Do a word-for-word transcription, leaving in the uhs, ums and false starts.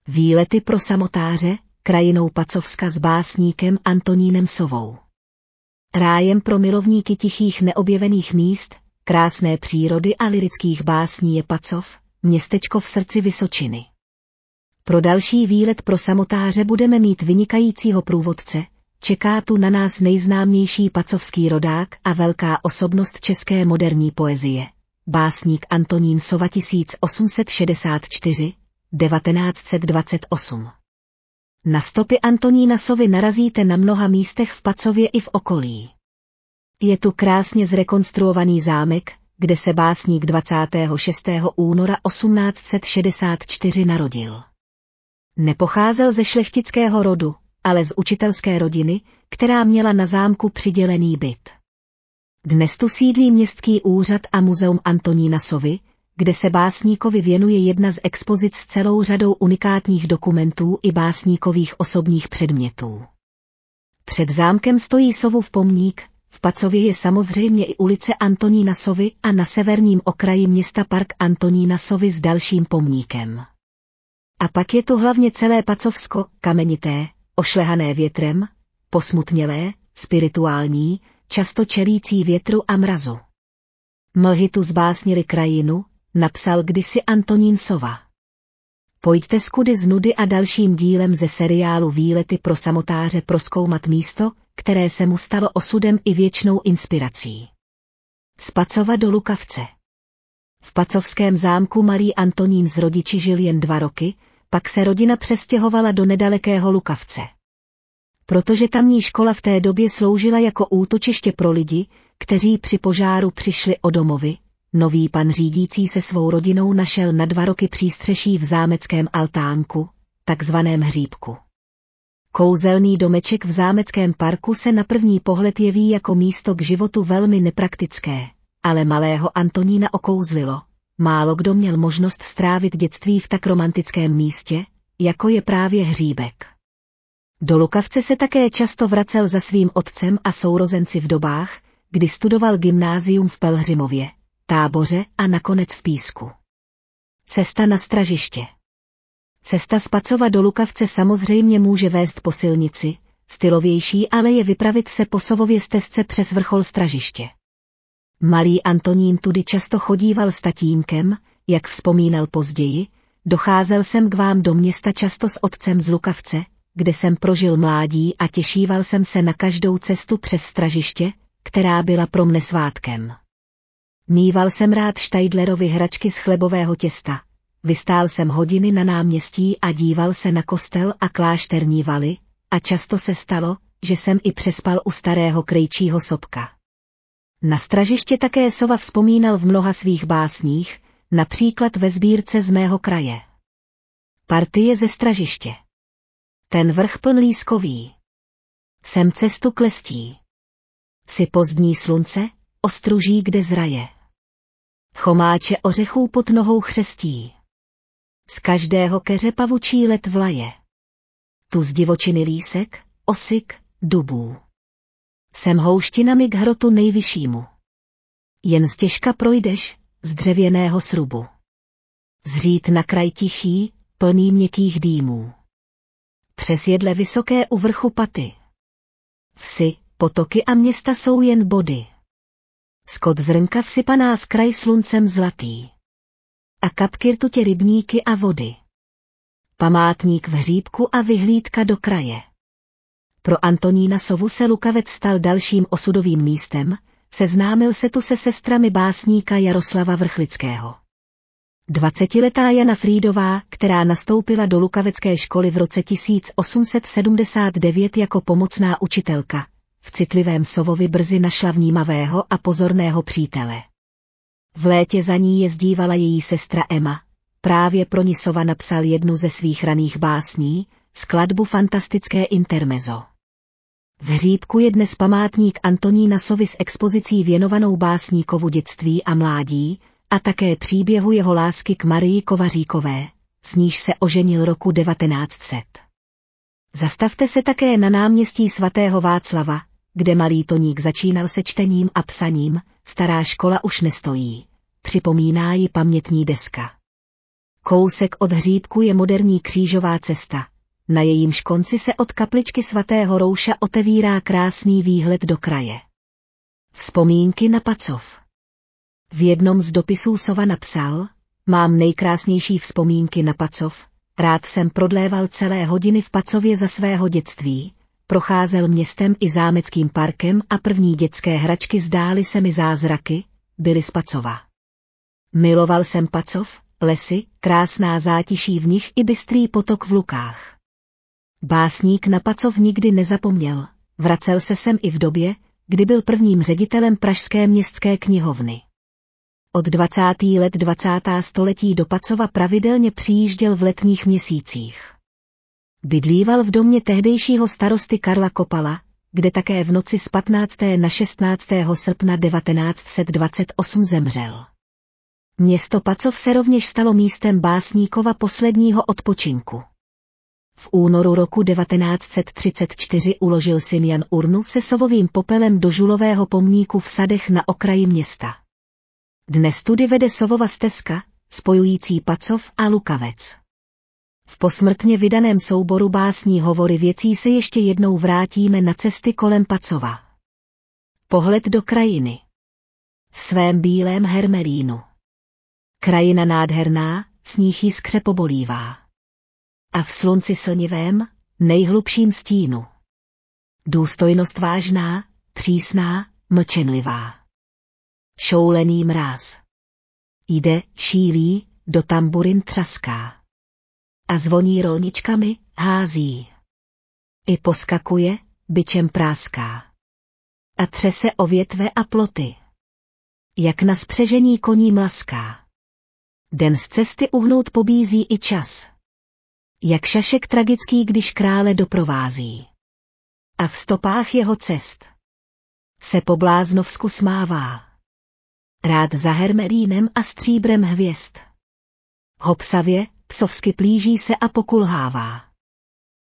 Výlety pro samotáře, krajinou Pacovska s básníkem Antonínem Sovou. Rájem pro milovníky tichých neobjevených míst, krásné přírody a lyrických básní je Pacov, městečko v srdci Vysočiny. Pro další výlet pro samotáře budeme mít vynikajícího průvodce, čeká tu na nás nejznámější pacovský rodák a velká osobnost české moderní poezie, básník Antonín Sova tisíc osm set šedesát čtyři až devatenáct set dvacet osm. Na stopy Antonína Sovy narazíte na mnoha místech v Pacově i v okolí. Je tu krásně zrekonstruovaný zámek, kde se básník dvacátého šestého února osmnáct set šedesát čtyři narodil. Nepocházel ze šlechtického rodu, ale z učitelské rodiny, která měla na zámku přidělený byt. Dnes tu sídlí městský úřad a muzeum Antonína Sovy, kde se básníkovi věnuje jedna z expozic s celou řadou unikátních dokumentů i básníkových osobních předmětů. Před zámkem stojí Sovův pomník, v Pacově je samozřejmě i ulice Antonína Sovy a na severním okraji města park Antonína Sovy s dalším pomníkem. A pak je tu hlavně celé Pacovsko, kamenité, ošlehané větrem, posmutnělé, spirituální, často čelící větru a mrazu. Mlhy tu zbásnily krajinu, napsal kdysi Antonín Sova. Pojďte z kudy z nudy a dalším dílem ze seriálu Výlety pro samotáře prozkoumat místo, které se mu stalo osudem i věčnou inspirací. Z Pacova do Lukavce. V pacovském zámku malý Antonín s rodiči žil jen dva roky, pak se rodina přestěhovala do nedalekého Lukavce. Protože tamní škola v té době sloužila jako útočiště pro lidi, kteří při požáru přišli o domovy, nový pan řídící se svou rodinou našel na dva roky přístřeší v zámeckém altánku, takzvaném hříbku. Kouzelný domeček v zámeckém parku se na první pohled jeví jako místo k životu velmi nepraktické, ale malého Antonína okouzlilo. Málo kdo měl možnost strávit dětství v tak romantickém místě, jako je právě hříbek. Do Lukavce se také často vracel za svým otcem a sourozenci v dobách, kdy studoval gymnázium v Pelhřimově, Táboře a nakonec v Písku. Cesta na Stražiště. Cesta z Pacova do Lukavce samozřejmě může vést po silnici, stylovější ale je vypravit se po Sovově stezce přes vrchol Stražiště. Malý Antonín tudy často chodíval s tatínkem, jak vzpomínal později, docházel jsem k vám do města často s otcem z Lukavce, kde jsem prožil mládí a těšíval jsem se na každou cestu přes Stražiště, která byla pro mne svátkem. Mýval jsem rád Štajdlerovy hračky z chlebového těsta, vystál jsem hodiny na náměstí a díval se na kostel a klášterní valy, a často se stalo, že jsem i přespal u starého krejčího sopka. Na Stražiště také Sova vzpomínal v mnoha svých básních, například ve sbírce Z mého kraje. Partie ze Stražiště. Ten vrch pln lískový. Sem cestu klestí. Si pozdní slunce, ostruží kde zraje. Chomáče ořechů pod nohou chřestí. Z každého keře pavučí let vlaje. Tu z divočiny lísek, osik, dubů. Sem houštinami k hrotu nejvyššímu. Jen stěžka projdeš, z dřevěného srubu. Zřít na kraj tichý, plný měkkých dýmů. Přes jedle vysoké u vrchu paty. Vsi, potoky a města jsou jen body. Skot zrnka vsypaná v kraj sluncem zlatý. A kapky rtutě rybníky a vody. Památník v hříbku a vyhlídka do kraje. Pro Antonína Sovu se Lukavec stal dalším osudovým místem, seznámil se tu se sestrami básníka Jaroslava Vrchlického. Dvacetiletá Jana Frýdová, která nastoupila do lukavecké školy v roce tisíc osm set sedmdesát devět jako pomocná učitelka, v citlivém Sovovi brzy našla vnímavého a pozorného přítele. V létě za ní jezdívala její sestra Emma, právě pro ní Sova napsal jednu ze svých raných básní, skladbu Fantastické intermezzo. V hříbku je dnes památník Antonína Sovy s expozicí věnovanou básníkovu dětství a mládí, a také příběhu jeho lásky k Marii Kovaříkové, s níž se oženil roku devatenáct set. Zastavte se také na náměstí svatého Václava, kde malý Toník začínal se čtením a psaním, stará škola už nestojí, připomíná ji pamětní deska. Kousek od hříbku je moderní křížová cesta. Na jejímž konci se od kapličky svatého Rouša otevírá krásný výhled do kraje. Vzpomínky na Pacov. V jednom z dopisů Sova napsal: mám nejkrásnější vzpomínky na Pacov, rád jsem prodléval celé hodiny v Pacově za svého dětství, procházel městem i zámeckým parkem a první dětské hračky zdály se mi zázraky, byly z Pacova. Miloval jsem Pacov, lesy, krásná zátiší v nich i bystrý potok v lukách. Básník na Pacov nikdy nezapomněl, vracel se sem i v době, kdy byl prvním ředitelem pražské městské knihovny. Od dvacátých let dvacátého století do Pacova pravidelně přijížděl v letních měsících. Bydlíval v domě tehdejšího starosty Karla Kopala, kde také v noci z patnáctého na šestnáctého srpna devatenáct set dvacet osm zemřel. Město Pacov se rovněž stalo místem básníkova posledního odpočinku. V únoru roku devatenáct set třicet čtyři uložil Simeon urnu se sovovým popelem do žulového pomníku v sadech na okraji města. Dnes tudy vede sovova stezka, spojující Pacov a Lukavec. V posmrtně vydaném souboru básní Hovory věcí se ještě jednou vrátíme na cesty kolem Pacova. Pohled do krajiny. V svém bílém hermelínu. Krajina nádherná, sníh jiskře pobolívá. A v slunci slnivém, nejhlubším stínu. Důstojnost vážná, přísná, mlčenlivá. Šoulený mráz. Jde, šílí, do tamburin třaská. A zvoní rolničkami, hází. I poskakuje, bičem práská. A třese o větve a ploty. Jak na spřežení koní mlaská. Den z cesty uhnout pobízí i čas. Jak šašek tragický, když krále doprovází. A v stopách jeho cest se po bláznovsku smává. Rád za hermelínem a stříbrem hvězd. Hopsavě, psovsky plíží se a pokulhává.